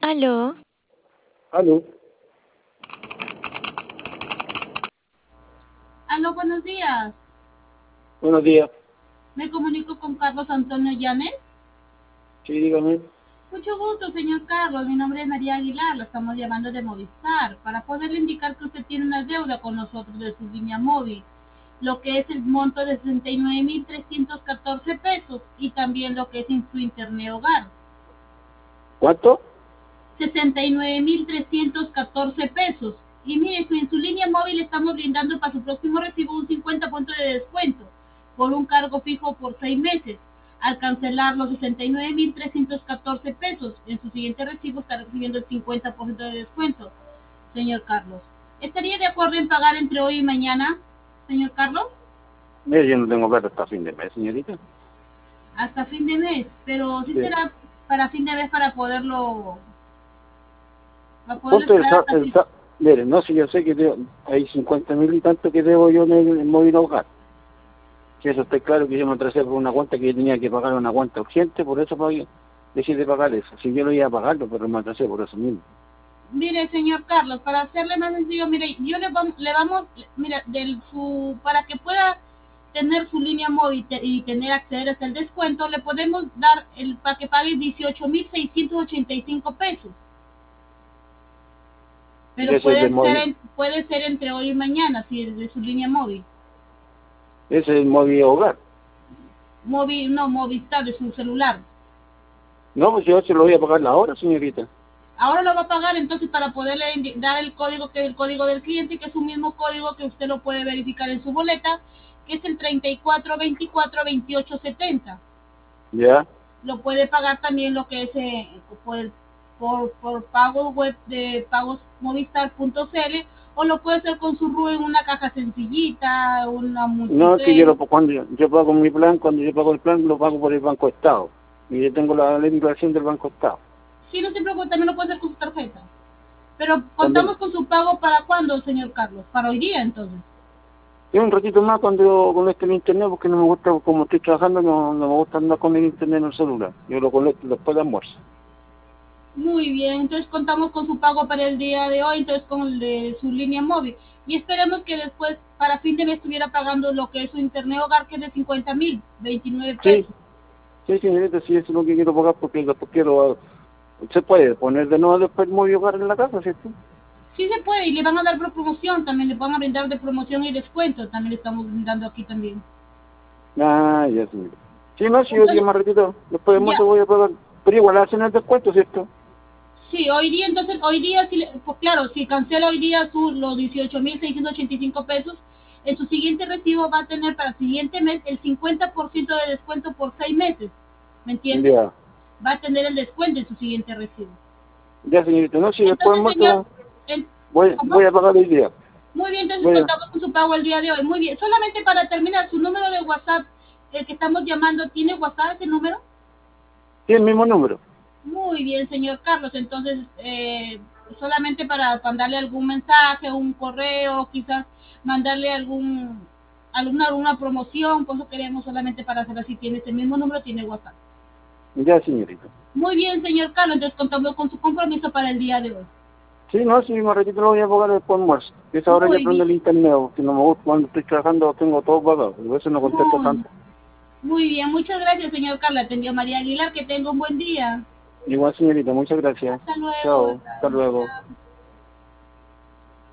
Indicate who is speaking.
Speaker 1: Aló,
Speaker 2: Aló,
Speaker 3: Aló, buenos días.
Speaker 2: buenos días.
Speaker 3: Me comunico con Carlos Antonio Llanes.
Speaker 2: Sí, dígame.
Speaker 3: Mucho gusto, señor Carlos. Mi nombre es María Aguilar. Lo estamos llamando de Movistar para poderle indicar que usted tiene una deuda con nosotros de su línea móvil, lo que es el monto de 69.314 pesos y también lo que es en su internet hogar.
Speaker 2: ¿Cuánto?
Speaker 3: 69.314 pesos. Y mire, en su línea móvil estamos brindando para su próximo recibo un 50% de descuento por un cargo fijo por 6 meses. Al cancelar los 69.314 pesos, en su siguiente recibo estará recibiendo el 50% de descuento, señor Carlos. ¿Estaría de acuerdo en pagar entre hoy y mañana, señor Carlos?
Speaker 2: Mire, yo no tengo plata hasta fin de mes, señorita.
Speaker 3: Hasta fin de mes, pero sí
Speaker 2: Sí.
Speaker 3: será para fin de mes para poderlo
Speaker 2: ¿Cuánto
Speaker 3: esperar hasta fin.
Speaker 2: Mire, no sé, yo sé que hay 50.000 y tanto que debo yo en el móvil hogar. Si eso está claro, que yo me atrasé por una cuenta que yo tenía que pagar una cuenta urgente, por eso decidí pagar eso. Si yo lo iba a pagarlo, pero me atrasé por eso mismo.
Speaker 3: Mire, señor Carlos, para hacerle más sencillo, mire, mira, para que pueda tener su línea móvil y tener acceder hasta el descuento, le podemos dar para que pague 18.685 pesos.
Speaker 2: Y
Speaker 3: Pero
Speaker 2: ese es el móvil,
Speaker 3: puede ser entre hoy y mañana, si es de su línea móvil.
Speaker 2: ese es el móvil hogar.
Speaker 3: Móvil, no, Movistar, de su celular.
Speaker 2: No, pues yo se lo voy a pagar ahora, señorita.
Speaker 3: Ahora lo va a pagar entonces para poderle dar el código, que es el código del cliente, que es un mismo código que usted lo puede verificar en su boleta, que es el 34242870.
Speaker 2: Ya.
Speaker 3: Lo puede pagar también lo que es por pago web de pagosmovistar.cl, o lo puede hacer con su RU en una caja sencillita, una
Speaker 2: No, es que
Speaker 3: multipay.
Speaker 2: cuando yo pago mi plan, cuando yo pago el plan, lo pago por el Banco Estado. Y yo tengo la declaración del Banco Estado.
Speaker 3: Sí, no se preocupe, también lo puede hacer con su tarjeta. Pero
Speaker 2: También.
Speaker 3: contamos con su pago para cuándo, señor Carlos, para hoy día entonces.
Speaker 2: Y un ratito más cuando yo conecte el internet, porque no me gusta, como estoy trabajando, no me gusta andar con el internet en el celular. Yo lo conecto después de almuerzo.
Speaker 3: Muy bien, entonces contamos con su pago para el día de hoy, entonces con el de su línea móvil. Y esperemos que después, para fin de mes, estuviera pagando lo que es su internet hogar, que es de 50.029
Speaker 2: Sí,
Speaker 3: pesos.
Speaker 2: sí, señorita, sí, eso es lo que quiero pagar, porque después quiero... Se puede poner de nuevo después el móvil hogar en la casa, ¿cierto?
Speaker 3: Sí se puede, y le van a dar por promoción, también le van a brindar de promoción y descuento, también le estamos brindando aquí también.
Speaker 2: Ah, ya, señorita. Sí, no, si yo día
Speaker 3: Entonces,
Speaker 2: más ratito, después de
Speaker 3: ya,
Speaker 2: almuerzo voy a pagar. Pero igual hacen el descuento, ¿cierto?
Speaker 3: sí, hoy día, entonces, hoy día, sí, pues claro, si cancela hoy día los 18.685 pesos, en su siguiente recibo va a tener para el siguiente mes el 50% de descuento por 6 meses, ¿me entiende?
Speaker 2: Ya,
Speaker 3: Va a tener el descuento en su siguiente recibo.
Speaker 2: ya, señorita, no, si después de
Speaker 3: Entonces, señor,
Speaker 2: almuerzo
Speaker 3: en-
Speaker 2: voy
Speaker 3: ¿cómo?
Speaker 2: a pagar hoy día.
Speaker 3: Muy bien, entonces
Speaker 2: Voy a...
Speaker 3: contamos con su pago el día de hoy. Muy bien, solamente para terminar, su número de WhatsApp, el que estamos llamando, ¿tiene WhatsApp ese número?
Speaker 2: Sí, el mismo número.
Speaker 3: Muy bien, señor Carlos. Entonces, solamente para mandarle algún mensaje, un correo, quizás mandarle alguna promoción, por eso queremos solamente para saber si tiene ese mismo número, tiene WhatsApp.
Speaker 2: Ya, señorita.
Speaker 3: Muy bien, señor Carlos. Entonces, contamos con su compromiso para el día de hoy.
Speaker 2: Sí, no, sí, más ratito lo voy a pagar después de almuerzo. Que esa hora que
Speaker 3: Muy
Speaker 2: prendo
Speaker 3: bien,
Speaker 2: el internet, porque no me gusta cuando estoy trabajando, tengo todo pagado. Por eso no contesto
Speaker 3: muy,
Speaker 2: tanto.
Speaker 3: muy bien. Muchas gracias, señor Carlos. Atendió María Aguilar. Que tenga un buen día.
Speaker 2: Igual, señorita, muchas gracias.
Speaker 3: Hasta luego,
Speaker 2: Chao, hasta
Speaker 3: ¿verdad?
Speaker 2: luego.
Speaker 3: Chao.